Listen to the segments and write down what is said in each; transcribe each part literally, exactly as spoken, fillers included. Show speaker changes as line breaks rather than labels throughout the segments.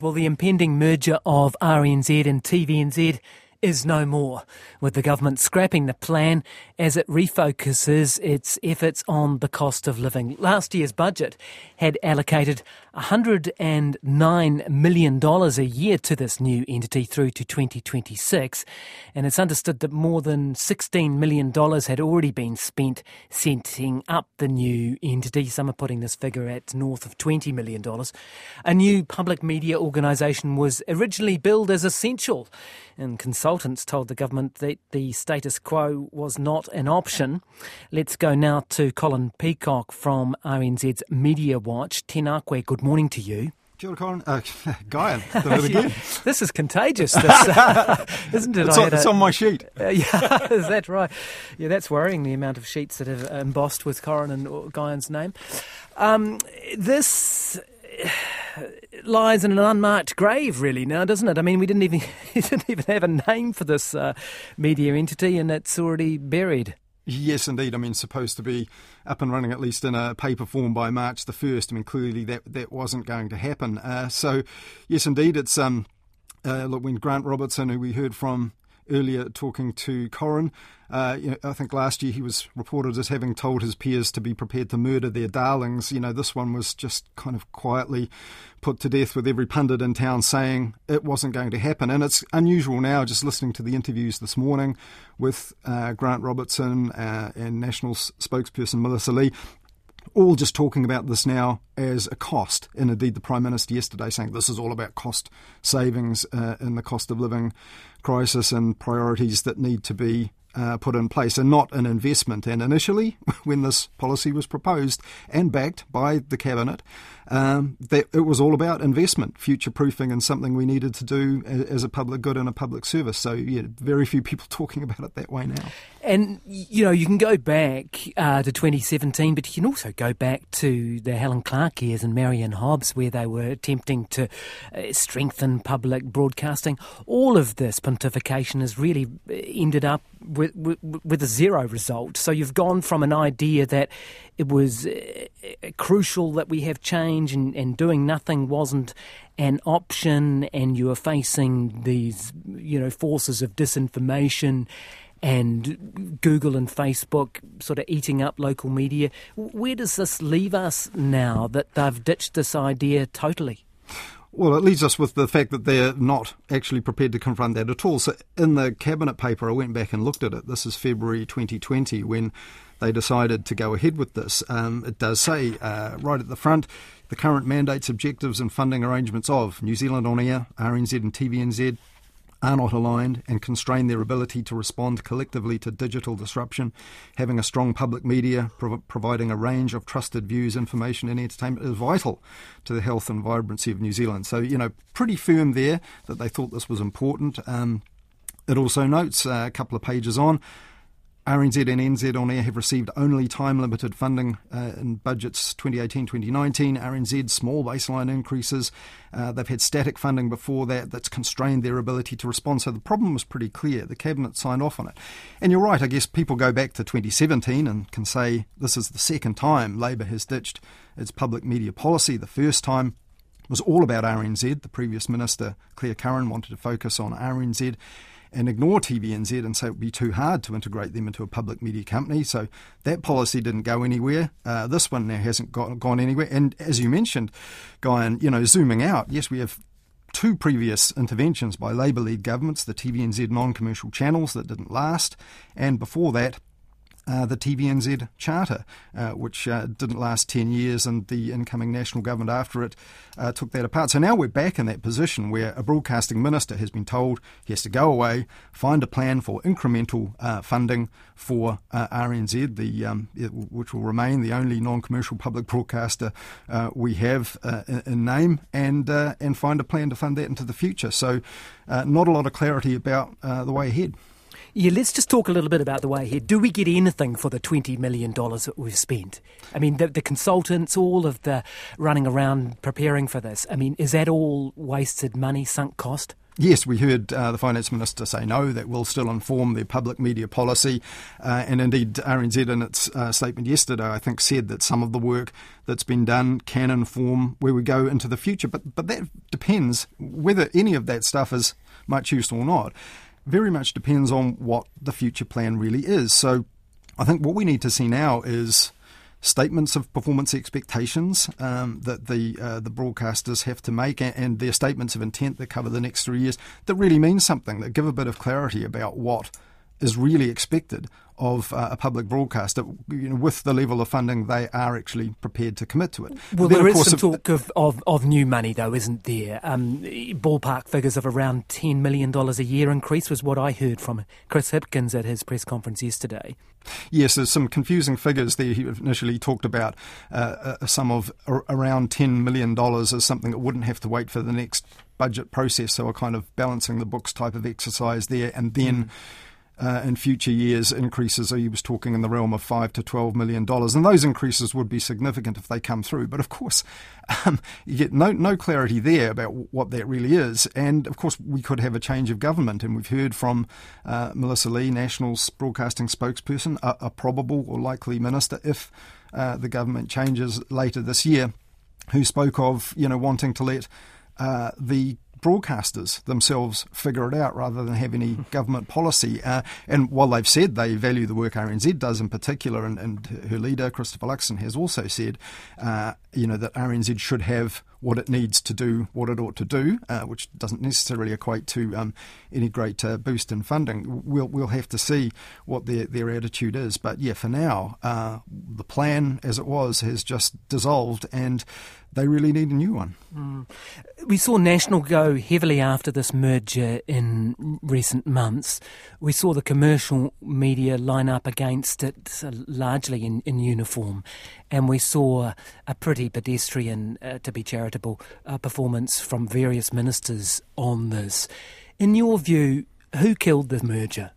Well, the impending merger of R N Z and T V N Z is no more, with the government scrapping the plan as it refocuses its efforts on the cost of living. Last year's budget had allocated one hundred nine million dollars a year to this new entity through to twenty twenty-six, and it's understood that more than sixteen million dollars had already been spent setting up the new entity. Some are putting this figure at north of twenty million dollars. A new public media organisation was originally billed as essential, and consultants told the government that the status quo was not an option. Let's go now to Colin Peacock from R N Z's Media Watch. Tēnā good morning to you.
Kia ora, Colin. Uh, Guyan, did it again.
This is contagious, this, uh, isn't it?
It's, on, it's a, on my sheet.
Uh, yeah, is that right? Yeah, that's worrying, the amount of sheets that have embossed with Corin and Guyan's name. Um, this lies in an unmarked grave, really, now, doesn't it? I mean, we didn't even didn't even have a name for this uh, media entity, and it's already buried.
Yes, indeed. I mean, supposed to be up and running, at least in a paper form, by March the first. I mean, clearly that that wasn't going to happen. Uh, so, yes, indeed, it's um, uh, look, when Grant Robertson, who we heard from earlier talking to Corin, uh, you know, I think last year he was reported as having told his peers to be prepared to murder their darlings. You know, this one was just kind of quietly put to death, with every pundit in town saying it wasn't going to happen. And it's unusual now, just listening to the interviews this morning with uh, Grant Robertson uh, and National spokesperson Melissa Lee, all just talking about this now as a cost. And indeed, the Prime Minister yesterday saying this is all about cost savings uh, in the cost of living crisis and priorities that need to be uh, put in place, and not an investment. And initially, when this policy was proposed and backed by the Cabinet, um, that it was all about investment, future-proofing, and something we needed to do as a public good and a public service. So, yeah, very few people talking about it that way now.
And, you know, you can go back uh, to twenty seventeen, but you can also go back to the Helen Clark years and Marion Hobbs, where they were attempting to uh, strengthen public broadcasting. All of this pontification has really ended up with, with, with a zero result. So you've gone from an idea that it was uh, crucial that we have change, and, and doing nothing wasn't an option, and you are facing these, you know, forces of disinformation and Google and Facebook sort of eating up local media. Where does this leave us now that they've ditched this idea totally?
Well, it leaves us with the fact that they're not actually prepared to confront that at all. So in the Cabinet paper, I went back and looked at it. This is February twenty twenty, when they decided to go ahead with this. Um, it does say uh, right at the front, the current mandates, objectives and funding arrangements of New Zealand On Air, R N Z and T V N Z are not aligned and constrain their ability to respond collectively to digital disruption. Having a strong public media prov- providing a range of trusted views, information and entertainment is vital to the health and vibrancy of New Zealand. So, you know, pretty firm there that they thought this was important. Um, it also notes uh, a couple of pages on, R N Z and N Z On Air have received only time-limited funding uh, in budgets twenty eighteen twenty nineteen. R N Z, small baseline increases. Uh, they've had static funding before that that's constrained their ability to respond. So the problem was pretty clear. The Cabinet signed off on it. And you're right, I guess people go back to twenty seventeen and can say this is the second time Labor has ditched its public media policy. The first time was all about R N Z. The previous Minister, Claire Curran, wanted to focus on R N Z and ignore T V N Z and say it would be too hard to integrate them into a public media company. So that policy didn't go anywhere. Uh, this one now hasn't got, gone anywhere. And as you mentioned, Guyan, you know, zooming out, yes, we have two previous interventions by Labour-led governments, the T V N Z non-commercial channels that didn't last, and before that, Uh, the T V N Z Charter, uh, which uh, didn't last ten years, and the incoming national government after it uh, took that apart. So now we're back in that position where a broadcasting minister has been told he has to go away, find a plan for incremental uh, funding for uh, R N Z, the um, it, which will remain the only non-commercial public broadcaster uh, we have uh, in, in name, and uh, and find a plan to fund that into the future. So uh, not a lot of clarity about uh, the way ahead.
Yeah, let's just talk a little bit about the way ahead. Do we get anything for the twenty million dollars that we've spent? I mean, the, the consultants, all of the running around preparing for this, I mean, is that all wasted money, sunk cost?
Yes, we heard uh, the Finance Minister say no, that will still inform their public media policy. Uh, and indeed, R N Z in its uh, statement yesterday, I think, said that some of the work that's been done can inform where we go into the future. But, but that depends whether any of that stuff is much use or not. Very much depends on what the future plan really is. So I think what we need to see now is statements of performance expectations um, that the uh, the broadcasters have to make, and, and their statements of intent that cover the next three years that really mean something, that give a bit of clarity about what is really expected of uh, a public broadcaster, you know, with the level of funding they are actually prepared to commit to it.
Well, there is some talk of, of, of new money, though, isn't there? Um, ballpark figures of around ten million dollars a year increase was what I heard from Chris Hipkins at his press conference yesterday.
Yes, there's some confusing figures there. He initially talked about uh, a sum of around ten million dollars as something that wouldn't have to wait for the next budget process, so a kind of balancing the books type of exercise there, and then... Mm. Uh, in future years, increases, he was talking in the realm of five to twelve million dollars, and those increases would be significant if they come through. But of course, um, you get no no clarity there about what that really is, and of course we could have a change of government. And we've heard from uh, Melissa Lee, National's broadcasting spokesperson, a, a probable or likely minister if uh, the government changes later this year, who spoke of you know wanting to let uh, the broadcasters themselves figure it out rather than have any government policy. Uh, and while they've said they value the work R N Z does in particular, and, and her leader, Christopher Luxon, has also said, uh, you know, that R N Z should have what it needs to do what it ought to do, uh, which doesn't necessarily equate to um, any great uh, boost in funding. We'll we'll have to see what their, their attitude is. But yeah, for now, uh, the plan as it was has just dissolved, and they really need a new one.
Mm. We saw National go heavily after this merger in recent months. We saw the commercial media line up against it uh, largely in, in uniform. And we saw a pretty pedestrian, uh, to be charitable, uh, performance from various ministers on this. In your view, who killed the merger?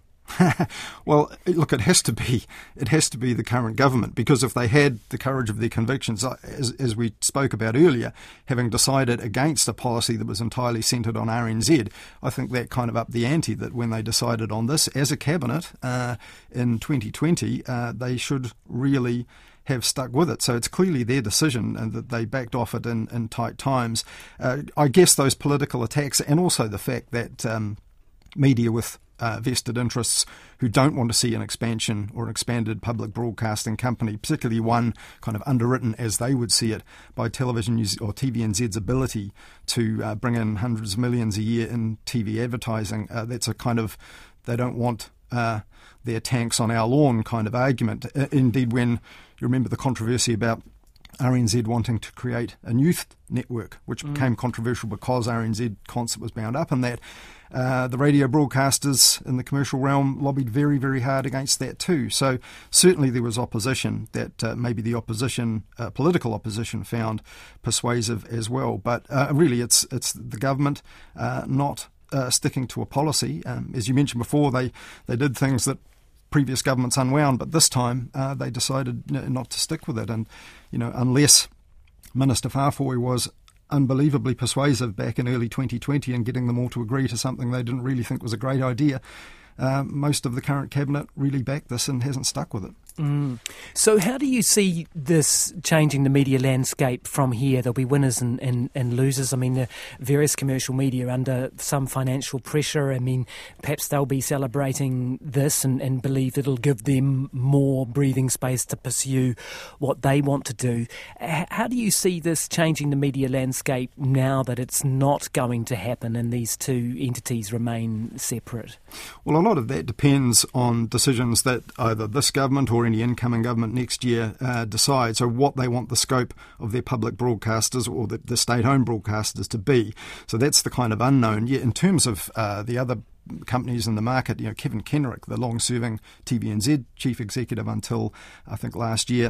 Well, look, it has to be it has to be the current government, because if they had the courage of their convictions, as, as we spoke about earlier, having decided against a policy that was entirely centred on R N Z, I think that kind of upped the ante, that when they decided on this as a cabinet uh, in twenty twenty, uh, they should really have stuck with it. So it's clearly their decision, and that they backed off it in, in tight times. Uh, I guess those political attacks, and also the fact that um, media with Uh, vested interests who don't want to see an expansion or an expanded public broadcasting company, particularly one kind of underwritten, as they would see it, by Television News or T V N Z's ability to uh, bring in hundreds of millions a year in T V advertising. Uh, that's a kind of, they don't want uh, their tanks on our lawn kind of argument. Uh, indeed, when you remember the controversy about R N Z wanting to create a youth network, which mm. became controversial because R N Z Concert was bound up in that. Uh, the radio broadcasters in the commercial realm lobbied very, very hard against that too. So certainly there was opposition that uh, maybe the opposition, uh, political opposition, found persuasive as well. But uh, really it's it's the government uh, not uh, sticking to a policy. Um, as you mentioned before, they, they did things that previous governments unwound, but this time uh, they decided not to stick with it. And, you know, unless Minister Farfoy was unbelievably persuasive back in early twenty twenty and getting them all to agree to something they didn't really think was a great idea, uh, most of the current cabinet really backed this and hasn't stuck with it.
Mm. So how do you see this changing the media landscape from here? There'll be winners and, and, and losers. I mean, the various commercial media under some financial pressure. I mean, perhaps they'll be celebrating this and, and believe it'll give them more breathing space to pursue what they want to do. How do you see this changing the media landscape now that it's not going to happen and these two entities remain separate?
Well, a lot of that depends on decisions that either this government or any incoming government next year uh, decide, so what they want the scope of their public broadcasters or the, the state-owned broadcasters to be. So that's the kind of unknown. Yet in terms of uh, the other companies in the market, you know, Kevin Kenrick, the long-serving T V N Z chief executive until I think last year,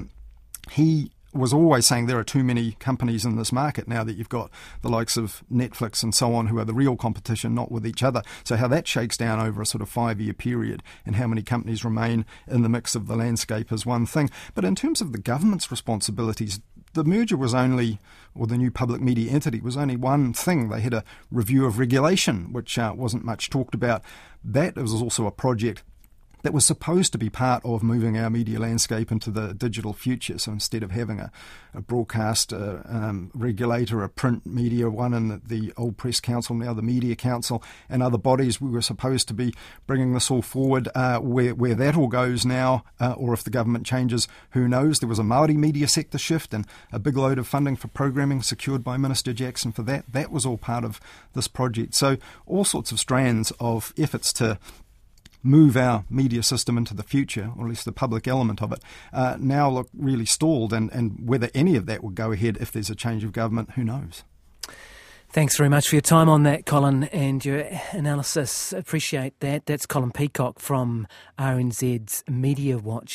he was always saying there are too many companies in this market now that you've got the likes of Netflix and so on, who are the real competition, not with each other. So how that shakes down over a sort of five-year period and how many companies remain in the mix of the landscape is one thing. But in terms of the government's responsibilities, the merger was only, or the new public media entity was only one thing. They had a review of regulation, which uh, wasn't much talked about. That was also a project that was supposed to be part of moving our media landscape into the digital future. So instead of having a, a broadcast uh, um, regulator, a print media one, and the, the old Press Council, now the Media Council, and other bodies, we were supposed to be bringing this all forward. Uh, where, where that all goes now, uh, or if the government changes, who knows? There was a Māori media sector shift and a big load of funding for programming secured by Minister Jackson for that. That was all part of this project. So all sorts of strands of efforts to move our media system into the future, or at least the public element of it, uh, now look really stalled. And, and whether any of that will go ahead if there's a change of government, who knows?
Thanks very much for your time on that, Colin, and your analysis. Appreciate that. That's Colin Peacock from R N Z's Media Watch.